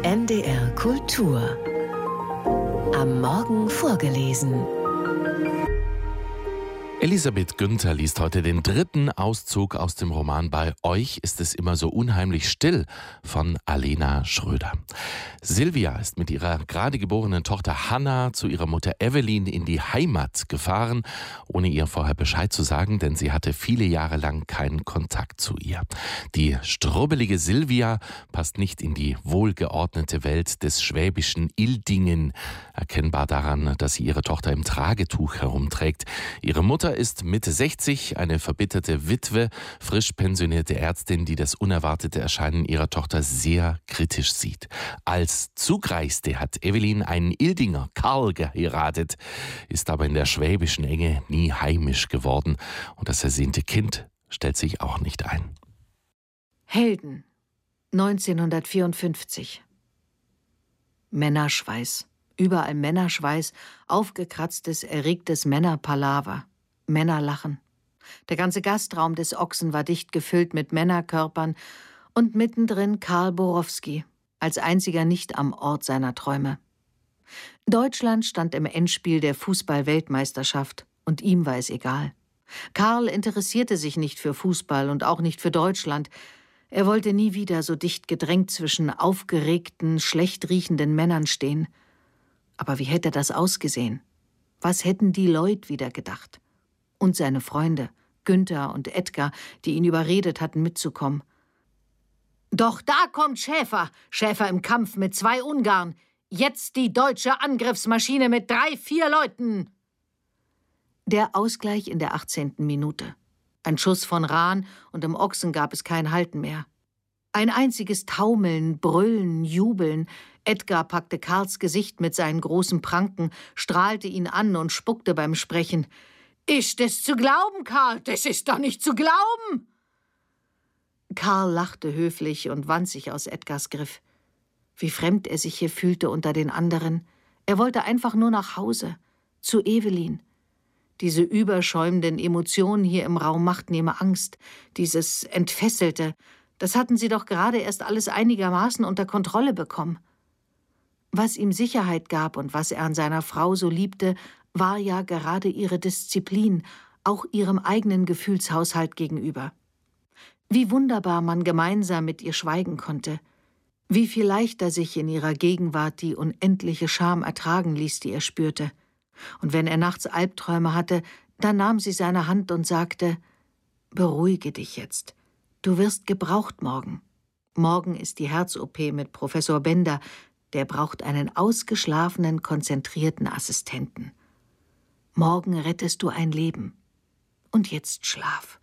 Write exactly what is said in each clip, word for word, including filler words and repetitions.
N D R Kultur. Am Morgen vorgelesen. Elisabeth Günther liest heute den dritten Auszug aus dem Roman Bei euch ist es immer so unheimlich still von Alena Schröder. Silvia ist mit ihrer gerade geborenen Tochter Hannah zu ihrer Mutter Evelyn in die Heimat gefahren, ohne ihr vorher Bescheid zu sagen, denn sie hatte viele Jahre lang keinen Kontakt zu ihr. Die strubbelige Silvia passt nicht in die wohlgeordnete Welt des schwäbischen Ildingen, erkennbar daran, dass sie ihre Tochter im Tragetuch herumträgt. Ihre Mutter ist Mitte sechzig, eine verbitterte Witwe, frisch pensionierte Ärztin, die das unerwartete Erscheinen ihrer Tochter sehr kritisch sieht. Als Zugreiste hat Evelyn einen Ildinger, Karl, geheiratet, ist aber in der schwäbischen Enge nie heimisch geworden und das ersehnte Kind stellt sich auch nicht ein. Helden, neunzehnhundertvierundfünfzig. Männerschweiß, überall Männerschweiß, aufgekratztes, erregtes Männerpalaver. Männerlachen. Der ganze Gastraum des Ochsen war dicht gefüllt mit Männerkörpern und mittendrin Karl Borowski, als einziger nicht am Ort seiner Träume. Deutschland stand im Endspiel der Fußball-Weltmeisterschaft und ihm war es egal. Karl interessierte sich nicht für Fußball und auch nicht für Deutschland. Er wollte nie wieder so dicht gedrängt zwischen aufgeregten, schlecht riechenden Männern stehen. Aber wie hätte das ausgesehen? Was hätten die Leute wieder gedacht? Und seine Freunde, Günther und Edgar, die ihn überredet hatten, mitzukommen. »Doch da kommt Schäfer, Schäfer im Kampf mit zwei Ungarn. Jetzt die deutsche Angriffsmaschine mit drei, vier Leuten!« Der Ausgleich in der achtzehnten Minute. Ein Schuss von Rahn und im Ochsen gab es kein Halten mehr. Ein einziges Taumeln, Brüllen, Jubeln. Edgar packte Karls Gesicht mit seinen großen Pranken, strahlte ihn an und spuckte beim Sprechen. »Ist es zu glauben, Karl? Das ist doch nicht zu glauben!« Karl lachte höflich und wand sich aus Edgars Griff. Wie fremd er sich hier fühlte unter den anderen. Er wollte einfach nur nach Hause, zu Evelyn. Diese überschäumenden Emotionen hier im Raum machten ihm Angst, dieses Entfesselte. Das hatten sie doch gerade erst alles einigermaßen unter Kontrolle bekommen. Was ihm Sicherheit gab und was er an seiner Frau so liebte, war ja gerade ihre Disziplin, auch ihrem eigenen Gefühlshaushalt gegenüber. Wie wunderbar man gemeinsam mit ihr schweigen konnte. Wie viel leichter sich in ihrer Gegenwart die unendliche Scham ertragen ließ, die er spürte. Und wenn er nachts Albträume hatte, dann nahm sie seine Hand und sagte, »Beruhige dich jetzt. Du wirst gebraucht morgen. Morgen ist die Herz-O P mit Professor Bender. Der braucht einen ausgeschlafenen, konzentrierten Assistenten. Morgen rettest du ein Leben. Und jetzt schlaf.«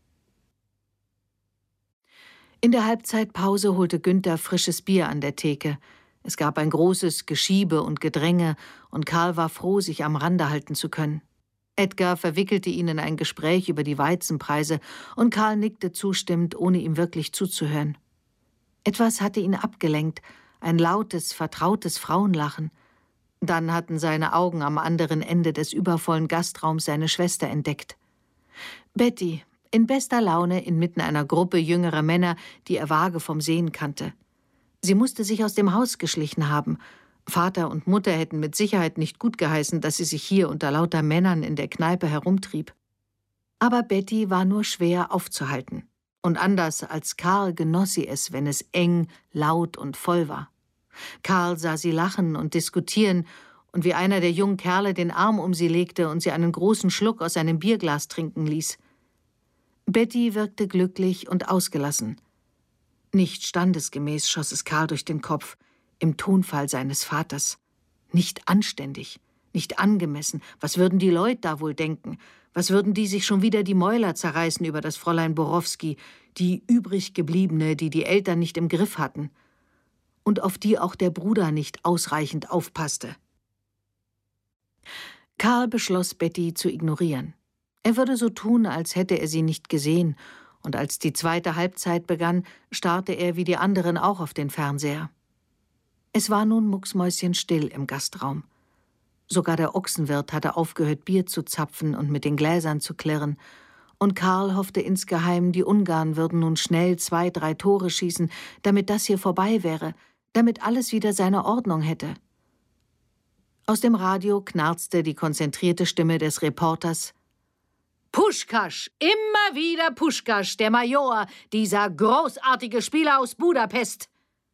In der Halbzeitpause holte Günther frisches Bier an der Theke. Es gab ein großes Geschiebe und Gedränge, und Karl war froh, sich am Rande halten zu können. Edgar verwickelte ihn in ein Gespräch über die Weizenpreise, und Karl nickte zustimmend, ohne ihm wirklich zuzuhören. Etwas hatte ihn abgelenkt, ein lautes, vertrautes Frauenlachen. Dann hatten seine Augen am anderen Ende des übervollen Gastraums seine Schwester entdeckt. Betty, in bester Laune, inmitten einer Gruppe jüngerer Männer, die er vage vom Sehen kannte. Sie musste sich aus dem Haus geschlichen haben. Vater und Mutter hätten mit Sicherheit nicht gut geheißen, dass sie sich hier unter lauter Männern in der Kneipe herumtrieb. Aber Betty war nur schwer aufzuhalten. Und anders als Karl genoss sie es, wenn es eng, laut und voll war. Karl sah sie lachen und diskutieren, und wie einer der jungen Kerle den Arm um sie legte und sie einen großen Schluck aus einem Bierglas trinken ließ. Betty wirkte glücklich und ausgelassen. Nicht standesgemäß schoss es Karl durch den Kopf, im Tonfall seines Vaters. Nicht anständig, nicht angemessen. Was würden die Leute da wohl denken? Was würden die sich schon wieder die Mäuler zerreißen über das Fräulein Borowski, die übriggebliebene, die die Eltern nicht im Griff hatten? Und auf die auch der Bruder nicht ausreichend aufpasste. Karl beschloss, Betty zu ignorieren. Er würde so tun, als hätte er sie nicht gesehen, und als die zweite Halbzeit begann, starrte er wie die anderen auch auf den Fernseher. Es war nun mucksmäuschenstill im Gastraum. Sogar der Ochsenwirt hatte aufgehört, Bier zu zapfen und mit den Gläsern zu klirren, und Karl hoffte insgeheim, die Ungarn würden nun schnell zwei, drei Tore schießen, damit das hier vorbei wäre, damit alles wieder seine Ordnung hätte. Aus dem Radio knarzte die konzentrierte Stimme des Reporters: »Puschkasch, immer wieder Puschkasch, der Major, dieser großartige Spieler aus Budapest.«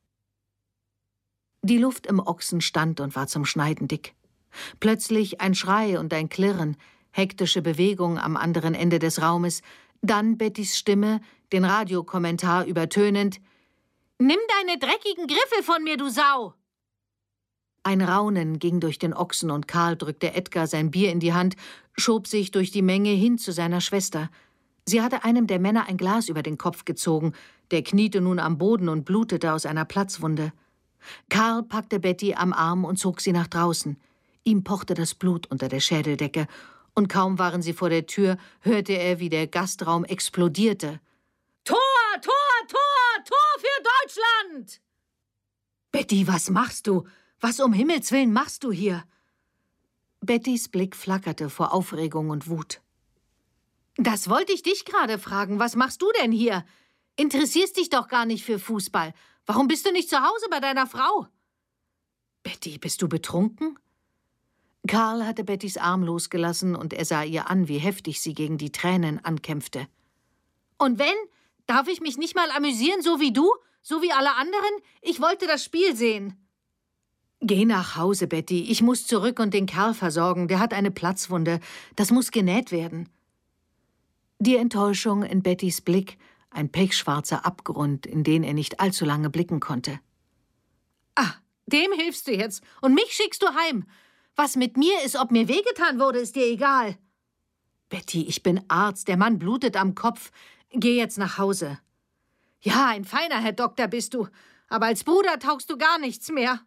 Die Luft im Ochsen stand und war zum Schneiden dick. Plötzlich ein Schrei und ein Klirren, hektische Bewegung am anderen Ende des Raumes, dann Bettys Stimme, den Radiokommentar übertönend: »Nimm deine dreckigen Griffel von mir, du Sau!« Ein Raunen ging durch den Ochsen und Karl drückte Edgar sein Bier in die Hand, schob sich durch die Menge hin zu seiner Schwester. Sie hatte einem der Männer ein Glas über den Kopf gezogen, der kniete nun am Boden und blutete aus einer Platzwunde. Karl packte Betty am Arm und zog sie nach draußen. Ihm pochte das Blut unter der Schädeldecke, und kaum waren sie vor der Tür, hörte er, wie der Gastraum explodierte. »Tor, Tor, Tor, Tor für Deutschland!« »Betty, was machst du? Was um Himmels Willen machst du hier?« Bettys Blick flackerte vor Aufregung und Wut. »Das wollte ich dich gerade fragen. Was machst du denn hier? Interessierst dich doch gar nicht für Fußball. Warum bist du nicht zu Hause bei deiner Frau?« »Betty, bist du betrunken?« Karl hatte Bettys Arm losgelassen, und er sah ihr an, wie heftig sie gegen die Tränen ankämpfte. »Und wenn? Darf ich mich nicht mal amüsieren, so wie du? So wie alle anderen? Ich wollte das Spiel sehen.« »Geh nach Hause, Betty. Ich muss zurück und den Kerl versorgen. Der hat eine Platzwunde. Das muss genäht werden.« Die Enttäuschung in Bettys Blick, ein pechschwarzer Abgrund, in den er nicht allzu lange blicken konnte. »Ah, dem hilfst du jetzt, und mich schickst du heim. Was mit mir ist, ob mir wehgetan wurde, ist dir egal.« »Betty, ich bin Arzt. Der Mann blutet am Kopf. Geh jetzt nach Hause.« »Ja, ein feiner Herr Doktor bist du, aber als Bruder taugst du gar nichts mehr.«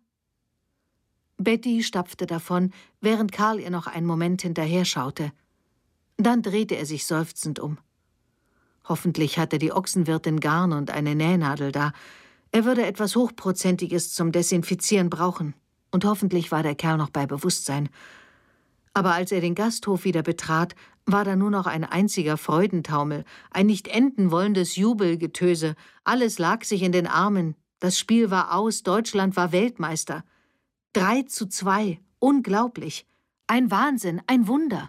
Betty stapfte davon, während Karl ihr noch einen Moment hinterher schaute. Dann drehte er sich seufzend um. Hoffentlich hatte die Ochsenwirtin Garn und eine Nähnadel da. Er würde etwas Hochprozentiges zum Desinfizieren brauchen. Und hoffentlich war der Kerl noch bei Bewusstsein. Aber als er den Gasthof wieder betrat, war da nur noch ein einziger Freudentaumel, ein nicht enden wollendes Jubelgetöse. Alles lag sich in den Armen. Das Spiel war aus, Deutschland war Weltmeister. Drei zu zwei, unglaublich. Ein Wahnsinn, ein Wunder.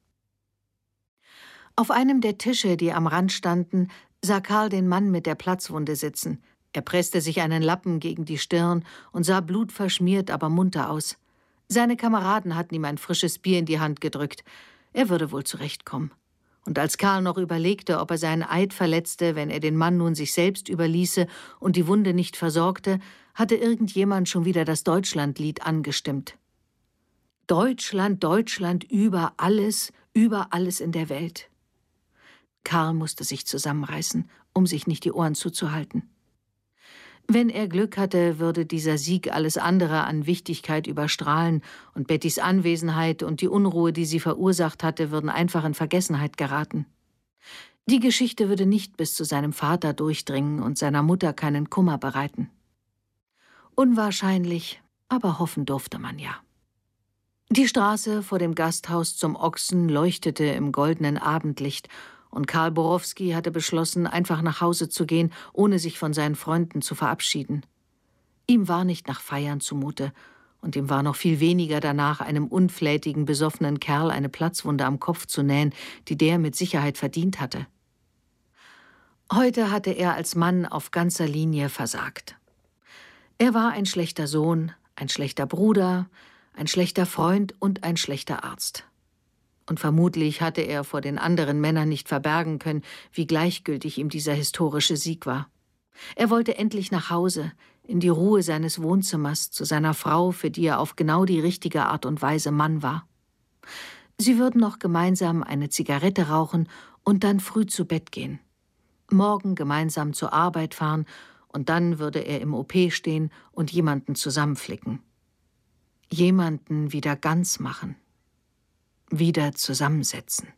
Auf einem der Tische, die am Rand standen, sah Karl den Mann mit der Platzwunde sitzen. Er presste sich einen Lappen gegen die Stirn und sah blutverschmiert, aber munter aus. Seine Kameraden hatten ihm ein frisches Bier in die Hand gedrückt. Er würde wohl zurechtkommen. Und als Karl noch überlegte, ob er seinen Eid verletzte, wenn er den Mann nun sich selbst überließe und die Wunde nicht versorgte, hatte irgendjemand schon wieder das Deutschlandlied angestimmt. Deutschland, Deutschland, über alles, über alles in der Welt. Karl musste sich zusammenreißen, um sich nicht die Ohren zuzuhalten. Wenn er Glück hatte, würde dieser Sieg alles andere an Wichtigkeit überstrahlen, und Bettys Anwesenheit und die Unruhe, die sie verursacht hatte, würden einfach in Vergessenheit geraten. Die Geschichte würde nicht bis zu seinem Vater durchdringen und seiner Mutter keinen Kummer bereiten. Unwahrscheinlich, aber hoffen durfte man ja. Die Straße vor dem Gasthaus zum Ochsen leuchtete im goldenen Abendlicht, und Karl Borowski hatte beschlossen, einfach nach Hause zu gehen, ohne sich von seinen Freunden zu verabschieden. Ihm war nicht nach Feiern zumute, und ihm war noch viel weniger danach, einem unflätigen, besoffenen Kerl eine Platzwunde am Kopf zu nähen, die der mit Sicherheit verdient hatte. Heute hatte er als Mann auf ganzer Linie versagt. Er war ein schlechter Sohn, ein schlechter Bruder, ein schlechter Freund und ein schlechter Arzt. Und vermutlich hatte er vor den anderen Männern nicht verbergen können, wie gleichgültig ihm dieser historische Sieg war. Er wollte endlich nach Hause, in die Ruhe seines Wohnzimmers, zu seiner Frau, für die er auf genau die richtige Art und Weise Mann war. Sie würden noch gemeinsam eine Zigarette rauchen und dann früh zu Bett gehen. Morgen gemeinsam zur Arbeit fahren, und dann würde er im O P stehen und jemanden zusammenflicken. Jemanden wieder ganz machen. Wieder zusammensetzen.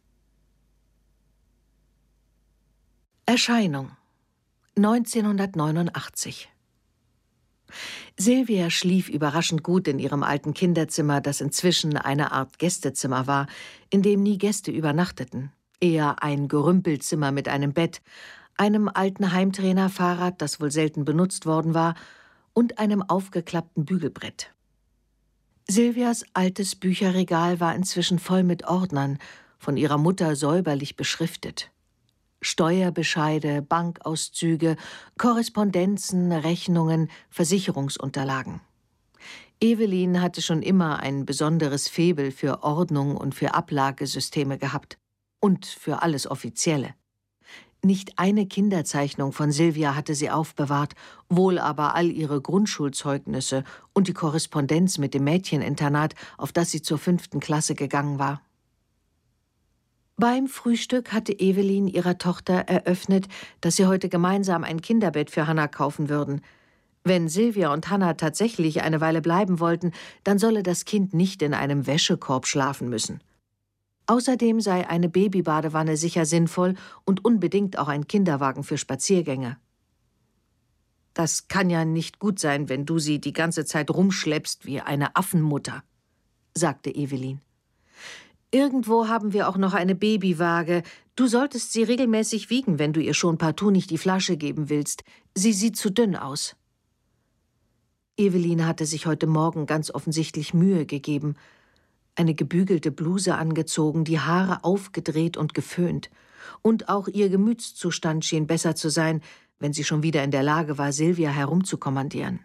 Erscheinung neunzehnhundertneunundachtzig. Silvia schlief überraschend gut in ihrem alten Kinderzimmer, das inzwischen eine Art Gästezimmer war, in dem nie Gäste übernachteten. Eher ein Gerümpelzimmer mit einem Bett, einem alten Heimtrainerfahrrad, das wohl selten benutzt worden war, und einem aufgeklappten Bügelbrett. Silvias altes Bücherregal war inzwischen voll mit Ordnern, von ihrer Mutter säuberlich beschriftet. Steuerbescheide, Bankauszüge, Korrespondenzen, Rechnungen, Versicherungsunterlagen. Evelyn hatte schon immer ein besonderes Faible für Ordnung und für Ablagesysteme gehabt. Und für alles Offizielle. Nicht eine Kinderzeichnung von Silvia hatte sie aufbewahrt, wohl aber all ihre Grundschulzeugnisse und die Korrespondenz mit dem Mädcheninternat, auf das sie zur fünften Klasse gegangen war. Beim Frühstück hatte Evelyn ihrer Tochter eröffnet, dass sie heute gemeinsam ein Kinderbett für Hannah kaufen würden. Wenn Silvia und Hannah tatsächlich eine Weile bleiben wollten, dann solle das Kind nicht in einem Wäschekorb schlafen müssen. Außerdem sei eine Babybadewanne sicher sinnvoll und unbedingt auch ein Kinderwagen für Spaziergänge. »Das kann ja nicht gut sein, wenn du sie die ganze Zeit rumschleppst wie eine Affenmutter«, sagte Evelyn. »Irgendwo haben wir auch noch eine Babywaage. Du solltest sie regelmäßig wiegen, wenn du ihr schon partout nicht die Flasche geben willst. Sie sieht zu dünn aus.« Evelyn hatte sich heute Morgen ganz offensichtlich Mühe gegeben. Eine gebügelte Bluse angezogen, die Haare aufgedreht und geföhnt. Und auch ihr Gemütszustand schien besser zu sein, wenn sie schon wieder in der Lage war, Silvia herumzukommandieren.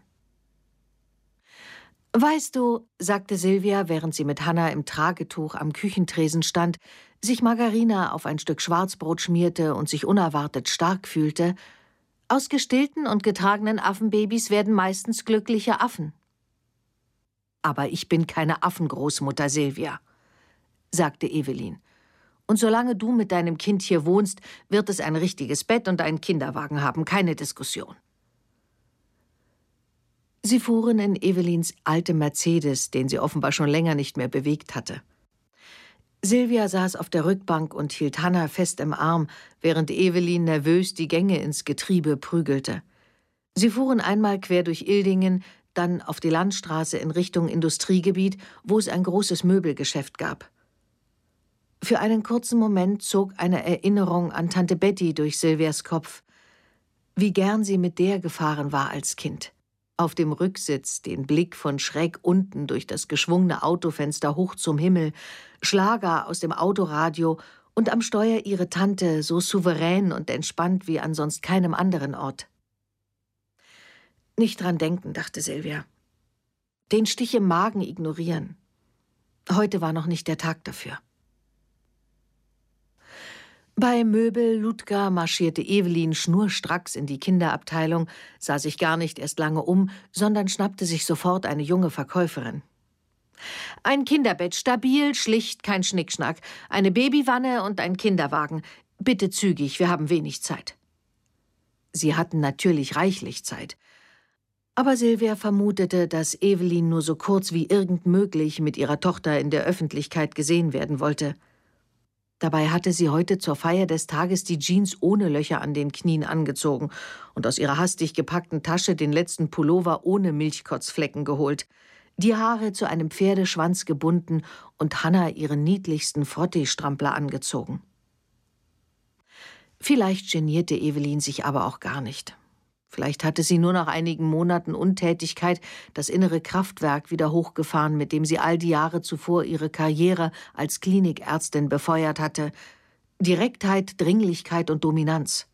»Weißt du«, sagte Silvia, während sie mit Hannah im Tragetuch am Küchentresen stand, sich Margarine auf ein Stück Schwarzbrot schmierte und sich unerwartet stark fühlte, »aus gestillten und getragenen Affenbabys werden meistens glückliche Affen.« »Aber ich bin keine Affengroßmutter, Silvia«, sagte Evelyn. »Und solange du mit deinem Kind hier wohnst, wird es ein richtiges Bett und einen Kinderwagen haben, keine Diskussion.« Sie fuhren in Evelyns altem Mercedes, den sie offenbar schon länger nicht mehr bewegt hatte. Silvia saß auf der Rückbank und hielt Hannah fest im Arm, während Evelyn nervös die Gänge ins Getriebe prügelte. Sie fuhren einmal quer durch Ildingen, dann auf die Landstraße in Richtung Industriegebiet, wo es ein großes Möbelgeschäft gab. Für einen kurzen Moment zog eine Erinnerung an Tante Betty durch Silvias Kopf. Wie gern sie mit der gefahren war als Kind. Auf dem Rücksitz den Blick von schräg unten durch das geschwungene Autofenster hoch zum Himmel, Schlager aus dem Autoradio und am Steuer ihre Tante, so souverän und entspannt wie an sonst keinem anderen Ort. Nicht dran denken, dachte Silvia. Den Stich im Magen ignorieren. Heute war noch nicht der Tag dafür. Bei Möbel Ludger marschierte Evelyn schnurstracks in die Kinderabteilung, sah sich gar nicht erst lange um, sondern schnappte sich sofort eine junge Verkäuferin. »Ein Kinderbett, stabil, schlicht, kein Schnickschnack, eine Babywanne und ein Kinderwagen. Bitte zügig, wir haben wenig Zeit.« Sie hatten natürlich reichlich Zeit. Aber Silvia vermutete, dass Evelyn nur so kurz wie irgend möglich mit ihrer Tochter in der Öffentlichkeit gesehen werden wollte. Dabei hatte sie heute zur Feier des Tages die Jeans ohne Löcher an den Knien angezogen und aus ihrer hastig gepackten Tasche den letzten Pullover ohne Milchkotzflecken geholt, die Haare zu einem Pferdeschwanz gebunden und Hannah ihren niedlichsten Frottee-Strampler angezogen. Vielleicht genierte Evelyn sich aber auch gar nicht. Vielleicht hatte sie nur nach einigen Monaten Untätigkeit das innere Kraftwerk wieder hochgefahren, mit dem sie all die Jahre zuvor ihre Karriere als Klinikärztin befeuert hatte. Direktheit, Dringlichkeit und Dominanz.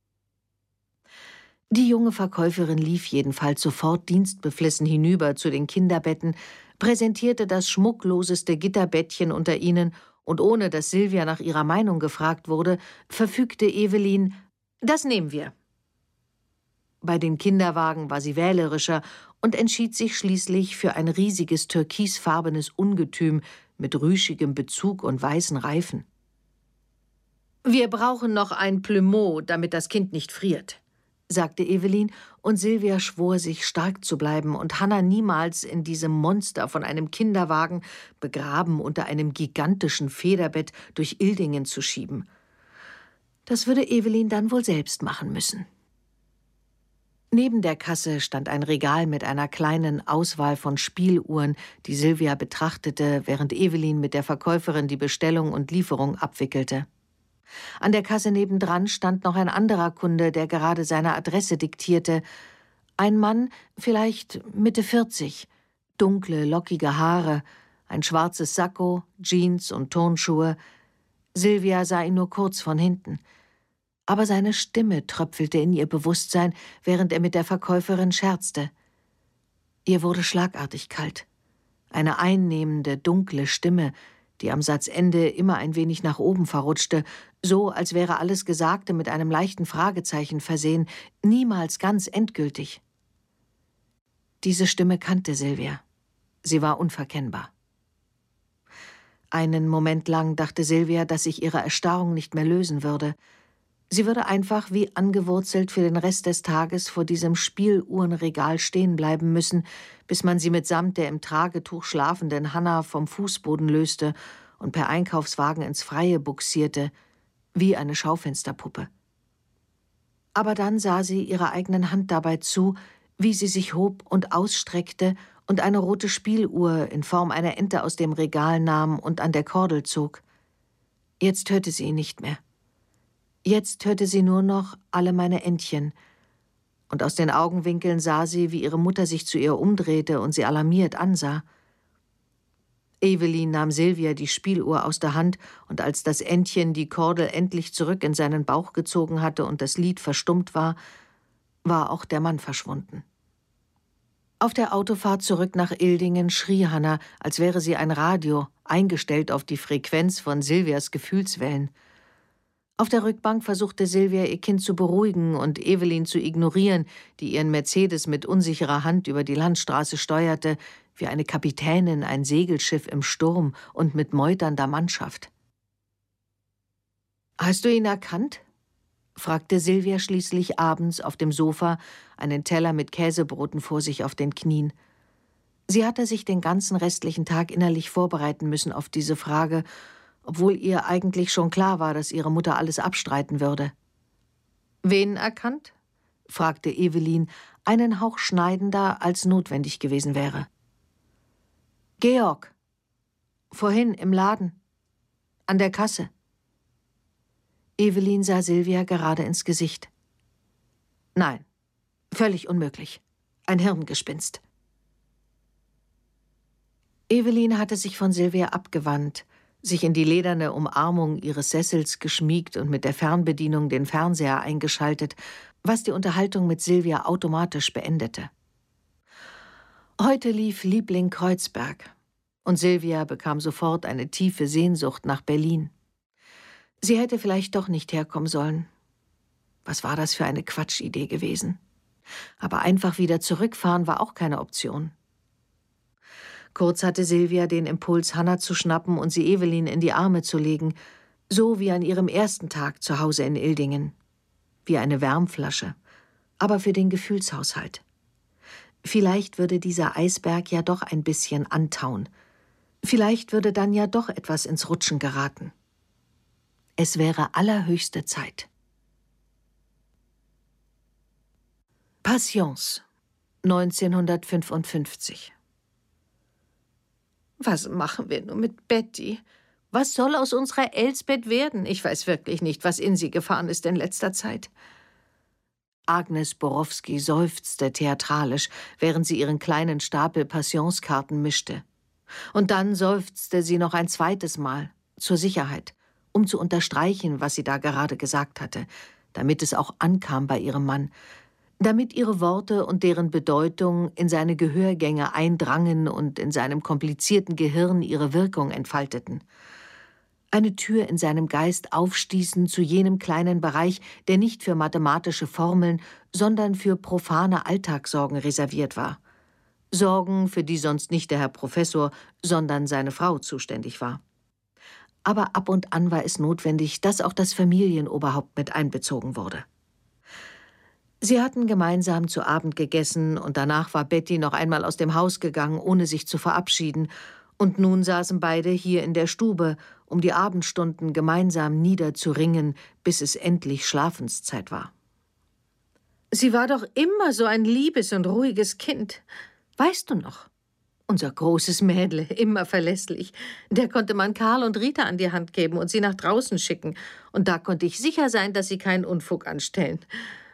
Die junge Verkäuferin lief jedenfalls sofort dienstbeflissen hinüber zu den Kinderbetten, präsentierte das schmuckloseste Gitterbettchen unter ihnen und ohne dass Silvia nach ihrer Meinung gefragt wurde, verfügte Evelyn: »Das nehmen wir.« Bei den Kinderwagen war sie wählerischer und entschied sich schließlich für ein riesiges türkisfarbenes Ungetüm mit rüschigem Bezug und weißen Reifen. »Wir brauchen noch ein Plumeau, damit das Kind nicht friert«, sagte Evelyn, und Silvia schwor sich, stark zu bleiben und Hannah niemals in diesem Monster von einem Kinderwagen, begraben unter einem gigantischen Federbett, durch Ildingen zu schieben. Das würde Evelyn dann wohl selbst machen müssen. Neben der Kasse stand ein Regal mit einer kleinen Auswahl von Spieluhren, die Silvia betrachtete, während Evelyn mit der Verkäuferin die Bestellung und Lieferung abwickelte. An der Kasse nebendran stand noch ein anderer Kunde, der gerade seine Adresse diktierte, Ein Mann, vielleicht Mitte vierzig, dunkle, lockige Haare, ein schwarzes Sakko, Jeans und Turnschuhe. Silvia sah ihn nur kurz von hinten. Aber seine Stimme tröpfelte in ihr Bewusstsein, während er mit der Verkäuferin scherzte. Ihr wurde schlagartig kalt. Eine einnehmende, dunkle Stimme, die am Satzende immer ein wenig nach oben verrutschte, so als wäre alles Gesagte mit einem leichten Fragezeichen versehen, niemals ganz endgültig. Diese Stimme kannte Silvia. Sie war unverkennbar. Einen Moment lang dachte Silvia, dass sich ihre Erstarrung nicht mehr lösen würde. Sie würde einfach wie angewurzelt für den Rest des Tages vor diesem Spieluhrenregal stehen bleiben müssen, bis man sie mitsamt der im Tragetuch schlafenden Hanna vom Fußboden löste und per Einkaufswagen ins Freie buxierte, wie eine Schaufensterpuppe. Aber dann sah sie ihrer eigenen Hand dabei zu, wie sie sich hob und ausstreckte und eine rote Spieluhr in Form einer Ente aus dem Regal nahm und an der Kordel zog. Jetzt hörte sie ihn nicht mehr. Jetzt hörte sie nur noch »Alle meine Entchen«, und aus den Augenwinkeln sah sie, wie ihre Mutter sich zu ihr umdrehte und sie alarmiert ansah. Evelyn nahm Silvia die Spieluhr aus der Hand, und als das Entchen die Kordel endlich zurück in seinen Bauch gezogen hatte und das Lied verstummt war, war auch der Mann verschwunden. Auf der Autofahrt zurück nach Ildingen schrie Hanna, als wäre sie ein Radio, eingestellt auf die Frequenz von Silvias Gefühlswellen. Auf der Rückbank versuchte Silvia, ihr Kind zu beruhigen und Evelyn zu ignorieren, die ihren Mercedes mit unsicherer Hand über die Landstraße steuerte, wie eine Kapitänin ein Segelschiff im Sturm und mit meuternder Mannschaft. »Hast du ihn erkannt?« fragte Silvia schließlich abends auf dem Sofa, einen Teller mit Käsebroten vor sich auf den Knien. Sie hatte sich den ganzen restlichen Tag innerlich vorbereiten müssen auf diese Frage, obwohl ihr eigentlich schon klar war, dass ihre Mutter alles abstreiten würde. »Wen erkannt?« fragte Evelyn, einen Hauch schneidender, als notwendig gewesen wäre. »Georg. Vorhin im Laden. An der Kasse.« Evelyn sah Silvia gerade ins Gesicht. »Nein, völlig unmöglich. Ein Hirngespinst.« Evelyn hatte sich von Silvia abgewandt, sich in die lederne Umarmung ihres Sessels geschmiegt und mit der Fernbedienung den Fernseher eingeschaltet, was die Unterhaltung mit Silvia automatisch beendete. Heute lief Liebling Kreuzberg, und Silvia bekam sofort eine tiefe Sehnsucht nach Berlin. Sie hätte vielleicht doch nicht herkommen sollen. Was war das für eine Quatschidee gewesen? Aber einfach wieder zurückfahren war auch keine Option. Kurz hatte Silvia den Impuls, Hanna zu schnappen und sie Evelyn in die Arme zu legen, so wie an ihrem ersten Tag zu Hause in Ildingen. Wie eine Wärmflasche, aber für den Gefühlshaushalt. Vielleicht würde dieser Eisberg ja doch ein bisschen antauen. Vielleicht würde dann ja doch etwas ins Rutschen geraten. Es wäre allerhöchste Zeit. Patience, neunzehnhundertfünfundfünfzig. Was machen wir nur mit Betty? Was soll aus unserer Elsbeth werden? Ich weiß wirklich nicht, was in sie gefahren ist in letzter Zeit. Agnes Borowski seufzte theatralisch, während sie ihren kleinen Stapel Passionskarten mischte. Und dann seufzte sie noch ein zweites Mal, zur Sicherheit, um zu unterstreichen, was sie da gerade gesagt hatte, damit es auch ankam bei ihrem Mann, damit ihre Worte und deren Bedeutung in seine Gehörgänge eindrangen und in seinem komplizierten Gehirn ihre Wirkung entfalteten. Eine Tür in seinem Geist aufstießen zu jenem kleinen Bereich, der nicht für mathematische Formeln, sondern für profane Alltagssorgen reserviert war. Sorgen, für die sonst nicht der Herr Professor, sondern seine Frau zuständig war. Aber ab und an war es notwendig, dass auch das Familienoberhaupt mit einbezogen wurde. Sie hatten gemeinsam zu Abend gegessen, und danach war Betty noch einmal aus dem Haus gegangen, ohne sich zu verabschieden, und nun saßen beide hier in der Stube, um die Abendstunden gemeinsam niederzuringen, bis es endlich Schlafenszeit war. »Sie war doch immer so ein liebes und ruhiges Kind. Weißt du noch? Unser großes Mädle, immer verlässlich. Der konnte man Karl und Rita an die Hand geben und sie nach draußen schicken. Und da konnte ich sicher sein, dass sie keinen Unfug anstellen.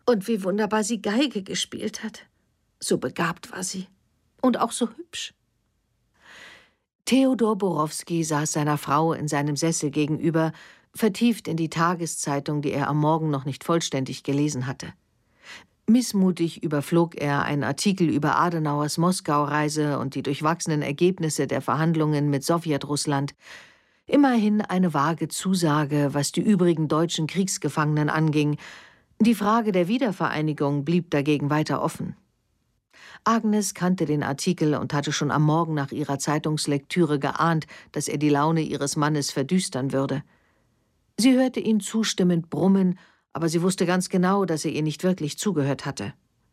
Und wie wunderbar sie Geige gespielt hat. So begabt war sie. Und auch so hübsch. Theodor Borowski saß seiner Frau in seinem Sessel gegenüber, vertieft in die Tageszeitung, die er am Morgen noch nicht vollständig gelesen hatte. Missmutig überflog er einen Artikel über Adenauers Moskau-Reise und die durchwachsenen Ergebnisse der Verhandlungen mit Sowjetrussland. Immerhin eine vage Zusage, was die übrigen deutschen Kriegsgefangenen anging. Die Frage der Wiedervereinigung blieb dagegen weiter offen. Agnes kannte den Artikel und hatte schon am Morgen nach ihrer Zeitungslektüre geahnt, dass er die Laune ihres Mannes verdüstern würde. Sie hörte ihn zustimmend brummen, aber sie wusste ganz genau, dass er ihr nicht wirklich zugehört hatte.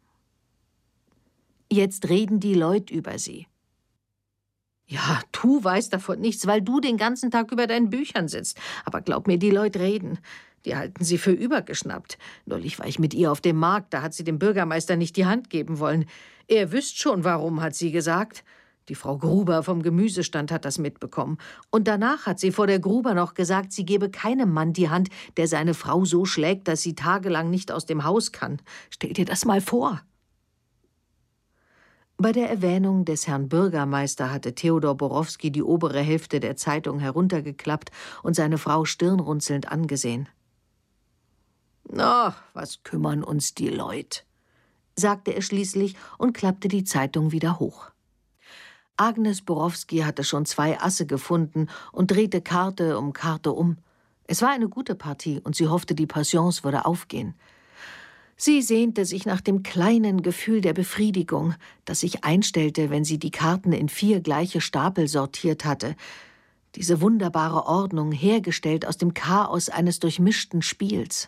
»Jetzt reden die Leute über sie.« »Ja, du weißt davon nichts, weil du den ganzen Tag über deinen Büchern sitzt. Aber glaub mir, die Leute reden. Die halten sie für übergeschnappt. Neulich war ich mit ihr auf dem Markt, da hat sie dem Bürgermeister nicht die Hand geben wollen. Er wüsst schon, warum, hat sie gesagt. Die Frau Gruber vom Gemüsestand hat das mitbekommen. Und danach hat sie vor der Gruber noch gesagt, sie gebe keinem Mann die Hand, der seine Frau so schlägt, dass sie tagelang nicht aus dem Haus kann. Stell dir das mal vor.« Bei der Erwähnung des Herrn Bürgermeister hatte Theodor Borowski die obere Hälfte der Zeitung heruntergeklappt und seine Frau stirnrunzelnd angesehen. »Na, was kümmern uns die Leut?«, sagte er schließlich und klappte die Zeitung wieder hoch. Agnes Borowski hatte schon zwei Asse gefunden und drehte Karte um Karte um. Es war eine gute Partie und sie hoffte, die Patience würde aufgehen. Sie sehnte sich nach dem kleinen Gefühl der Befriedigung, das sich einstellte, wenn sie die Karten in vier gleiche Stapel sortiert hatte. Diese wunderbare Ordnung, hergestellt aus dem Chaos eines durchmischten Spiels.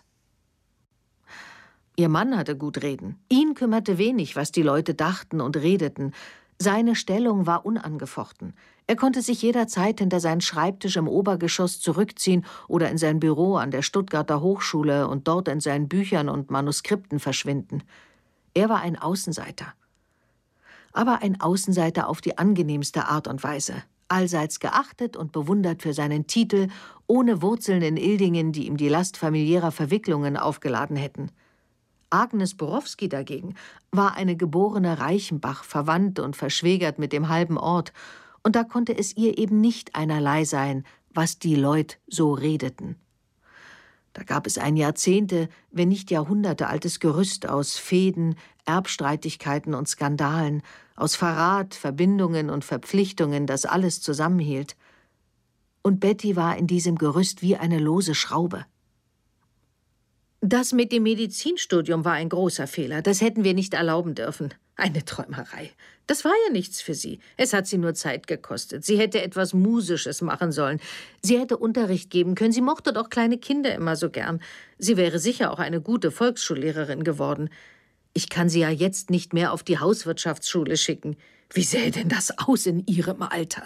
Ihr Mann hatte gut reden. Ihn kümmerte wenig, was die Leute dachten und redeten. Seine Stellung war unangefochten. Er konnte sich jederzeit hinter seinen Schreibtisch im Obergeschoss zurückziehen oder in sein Büro an der Stuttgarter Hochschule und dort in seinen Büchern und Manuskripten verschwinden. Er war ein Außenseiter. Aber ein Außenseiter auf die angenehmste Art und Weise. Allseits geachtet und bewundert für seinen Titel, ohne Wurzeln in Ildingen, die ihm die Last familiärer Verwicklungen aufgeladen hätten. Agnes Borowski dagegen war eine geborene Reichenbach, verwandt und verschwägert mit dem halben Ort, und da konnte es ihr eben nicht einerlei sein, was die Leut so redeten. Da gab es ein Jahrzehnte, wenn nicht Jahrhunderte altes Gerüst aus Fehden, Erbstreitigkeiten und Skandalen, aus Verrat, Verbindungen und Verpflichtungen, das alles zusammenhielt. Und Betty war in diesem Gerüst wie eine lose Schraube. Das mit dem Medizinstudium war ein großer Fehler. Das hätten wir nicht erlauben dürfen. Eine Träumerei. Das war ja nichts für sie. Es hat sie nur Zeit gekostet. Sie hätte etwas Musisches machen sollen. Sie hätte Unterricht geben können. Sie mochte doch kleine Kinder immer so gern. Sie wäre sicher auch eine gute Volksschullehrerin geworden. Ich kann sie ja jetzt nicht mehr auf die Hauswirtschaftsschule schicken. Wie sähe denn das aus in ihrem Alter?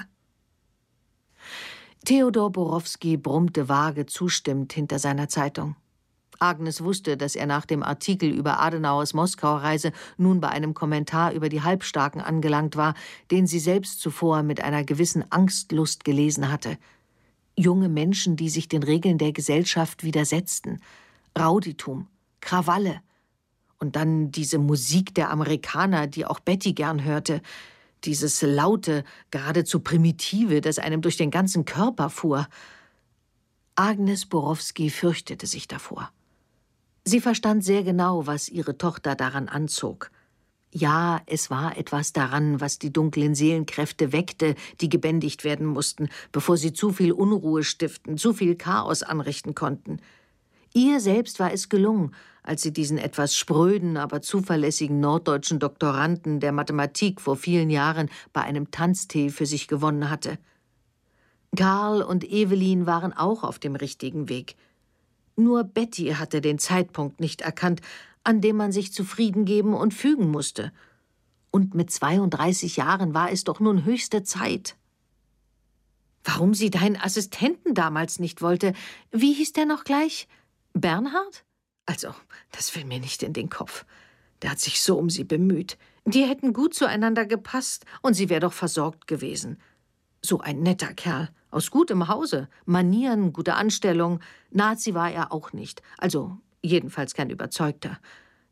Theodor Borowski brummte vage zustimmend hinter seiner Zeitung. Agnes wusste, dass er nach dem Artikel über Adenauers Moskau-Reise nun bei einem Kommentar über die Halbstarken angelangt war, den sie selbst zuvor mit einer gewissen Angstlust gelesen hatte. Junge Menschen, die sich den Regeln der Gesellschaft widersetzten. Rauditum, Krawalle. Und dann diese Musik der Amerikaner, die auch Betty gern hörte. Dieses laute, geradezu primitive, das einem durch den ganzen Körper fuhr. Agnes Borowski fürchtete sich davor. Sie verstand sehr genau, was ihre Tochter daran anzog. Ja, es war etwas daran, was die dunklen Seelenkräfte weckte, die gebändigt werden mussten, bevor sie zu viel Unruhe stiften, zu viel Chaos anrichten konnten. Ihr selbst war es gelungen, als sie diesen etwas spröden, aber zuverlässigen norddeutschen Doktoranden der Mathematik vor vielen Jahren bei einem Tanztee für sich gewonnen hatte. Karl und Evelyn waren auch auf dem richtigen Weg. Nur Betty hatte den Zeitpunkt nicht erkannt, an dem man sich zufrieden geben und fügen musste. Und mit zweiunddreißig Jahren war es doch nun höchste Zeit. Warum sie deinen Assistenten damals nicht wollte, wie hieß der noch gleich? Bernhard? Also, das will mir nicht in den Kopf. Der hat sich so um sie bemüht. Die hätten gut zueinander gepasst und sie wäre doch versorgt gewesen. So ein netter Kerl, aus gutem Hause, Manieren, gute Anstellung. Nazi war er auch nicht, also jedenfalls kein Überzeugter.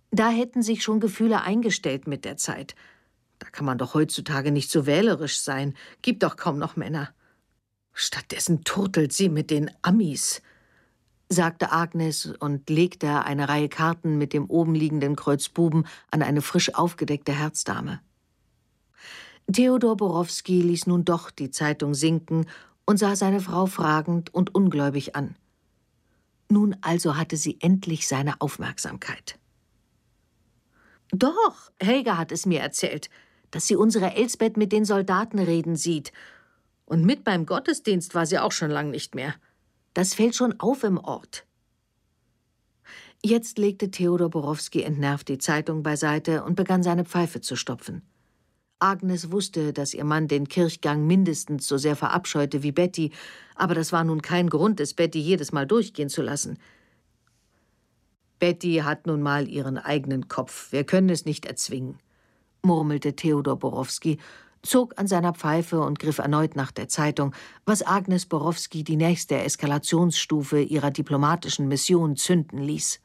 Da hätten sich schon Gefühle eingestellt mit der Zeit. Da kann man doch heutzutage nicht so wählerisch sein. Gibt doch kaum noch Männer. Stattdessen turtelt sie mit den Amis, sagte Agnes und legte eine Reihe Karten mit dem oben liegenden Kreuz Buben an eine frisch aufgedeckte Herzdame. Theodor Borowski ließ nun doch die Zeitung sinken und sah seine Frau fragend und ungläubig an. Nun also hatte sie endlich seine Aufmerksamkeit. »Doch, Helga hat es mir erzählt, dass sie unsere Elsbeth mit den Soldaten reden sieht. Und mit beim Gottesdienst war sie auch schon lang nicht mehr. Das fällt schon auf im Ort.« Jetzt legte Theodor Borowski entnervt die Zeitung beiseite und begann seine Pfeife zu stopfen. Agnes wusste, dass ihr Mann den Kirchgang mindestens so sehr verabscheute wie Betty, aber das war nun kein Grund, es Betty jedes Mal durchgehen zu lassen. »Betty hat nun mal ihren eigenen Kopf, wir können es nicht erzwingen«, murmelte Theodor Borowski, zog an seiner Pfeife und griff erneut nach der Zeitung, was Agnes Borowski die nächste Eskalationsstufe ihrer diplomatischen Mission zünden ließ.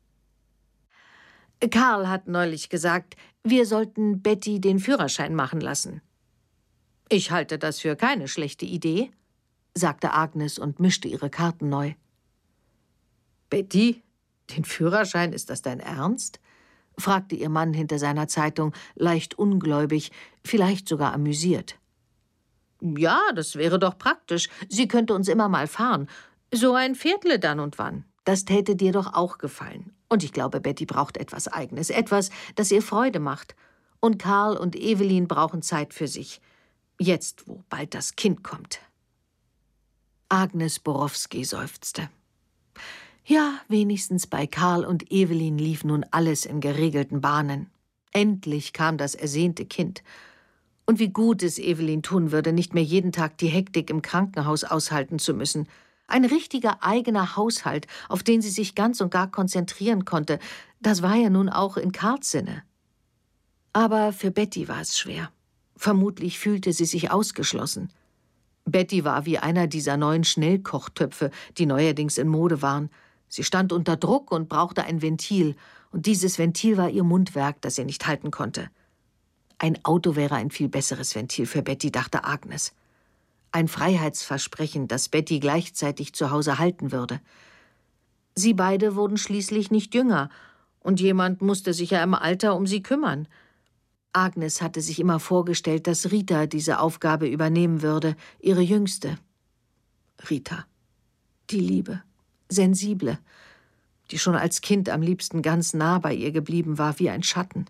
»Karl hat neulich gesagt, wir sollten Betty den Führerschein machen lassen.« »Ich halte das für keine schlechte Idee«, sagte Agnes und mischte ihre Karten neu. »Betty, den Führerschein, ist das dein Ernst?« fragte ihr Mann hinter seiner Zeitung, leicht ungläubig, vielleicht sogar amüsiert. »Ja, das wäre doch praktisch. Sie könnte uns immer mal fahren. So ein Viertle dann und wann. Das täte dir doch auch gefallen. Und ich glaube, Betty braucht etwas Eigenes, etwas, das ihr Freude macht. Und Karl und Evelyn brauchen Zeit für sich. Jetzt, wo bald das Kind kommt.« Agnes Borowski seufzte. Ja, wenigstens bei Karl und Evelyn lief nun alles in geregelten Bahnen. Endlich kam das ersehnte Kind. Und wie gut es Evelyn tun würde, nicht mehr jeden Tag die Hektik im Krankenhaus aushalten zu müssen. Ein richtiger eigener Haushalt, auf den sie sich ganz und gar konzentrieren konnte, das war ja nun auch in Karls Sinne. Aber für Betty war es schwer. Vermutlich fühlte sie sich ausgeschlossen. Betty war wie einer dieser neuen Schnellkochtöpfe, die neuerdings in Mode waren. Sie stand unter Druck und brauchte ein Ventil, und dieses Ventil war ihr Mundwerk, das sie nicht halten konnte. Ein Auto wäre ein viel besseres Ventil für Betty, dachte Agnes. Ein Freiheitsversprechen, das Betty gleichzeitig zu Hause halten würde. Sie beide wurden schließlich nicht jünger, und jemand musste sich ja im Alter um sie kümmern. Agnes hatte sich immer vorgestellt, dass Rita diese Aufgabe übernehmen würde, ihre Jüngste. Rita, die Liebe, Sensible, die schon als Kind am liebsten ganz nah bei ihr geblieben war, wie ein Schatten.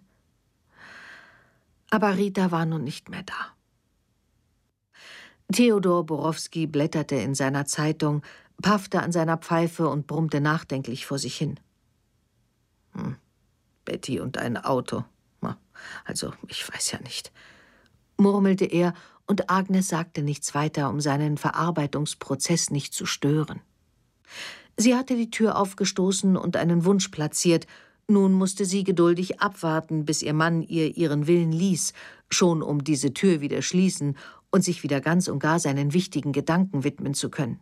Aber Rita war nun nicht mehr da. Theodor Borowski blätterte in seiner Zeitung, paffte an seiner Pfeife und brummte nachdenklich vor sich hin. Hm, Betty und ein Auto. Also, ich weiß ja nicht, murmelte er, und Agnes sagte nichts weiter, um seinen Verarbeitungsprozess nicht zu stören. Sie hatte die Tür aufgestoßen und einen Wunsch platziert. Nun musste sie geduldig abwarten, bis ihr Mann ihr ihren Willen ließ, schon um diese Tür wieder schließen und sich wieder ganz und gar seinen wichtigen Gedanken widmen zu können.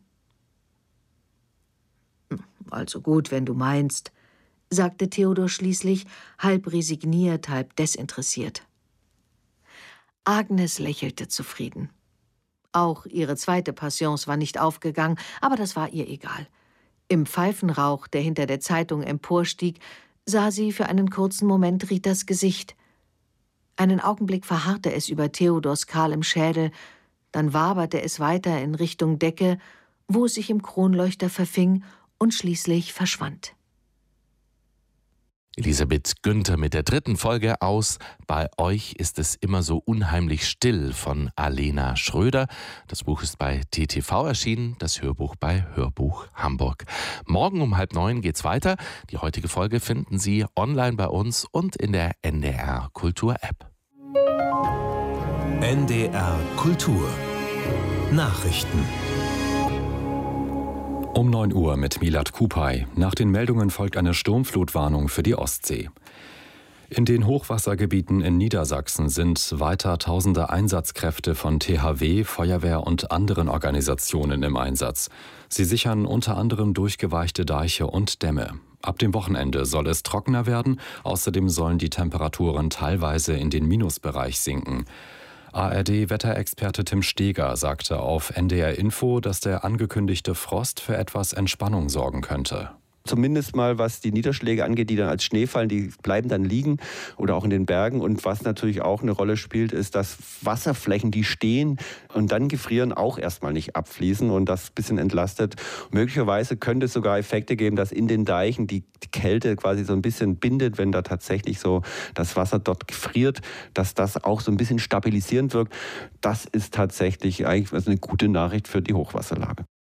»Also gut, wenn du meinst«, sagte Theodor schließlich, halb resigniert, halb desinteressiert. Agnes lächelte zufrieden. Auch ihre zweite Passions war nicht aufgegangen, aber das war ihr egal. Im Pfeifenrauch, der hinter der Zeitung emporstieg, sah sie für einen kurzen Moment Ritas Gesicht. Einen Augenblick verharrte es über Theodors kahlem Schädel, dann waberte es weiter in Richtung Decke, wo es sich im Kronleuchter verfing und schließlich verschwand. Elisabeth Günther mit der dritten Folge aus »Bei euch ist es immer so unheimlich still« von Alena Schröder. Das Buch ist bei T T V erschienen, das Hörbuch bei Hörbuch Hamburg. Morgen um halb neun geht's weiter. Die heutige Folge finden Sie online bei uns und in der N D R Kultur App. N D R Kultur Nachrichten. Um neun Uhr mit Milad Kupay. Nach den Meldungen folgt eine Sturmflutwarnung für die Ostsee. In den Hochwassergebieten in Niedersachsen sind weiter tausende Einsatzkräfte von T H W, Feuerwehr und anderen Organisationen im Einsatz. Sie sichern unter anderem durchgeweichte Deiche und Dämme. Ab dem Wochenende soll es trockener werden, außerdem sollen die Temperaturen teilweise in den Minusbereich sinken. A R D-Wetterexperte Tim Steger sagte auf N D R Info, dass der angekündigte Frost für etwas Entspannung sorgen könnte. Zumindest mal, was die Niederschläge angeht, die dann als Schnee fallen, die bleiben dann liegen oder auch in den Bergen. Und was natürlich auch eine Rolle spielt, ist, dass Wasserflächen, die stehen und dann gefrieren, auch erstmal nicht abfließen und das ein bisschen entlastet. Möglicherweise könnte es sogar Effekte geben, dass in den Deichen die Kälte quasi so ein bisschen bindet, wenn da tatsächlich so das Wasser dort gefriert, dass das auch so ein bisschen stabilisierend wirkt. Das ist tatsächlich eigentlich eine gute Nachricht für die Hochwasserlage.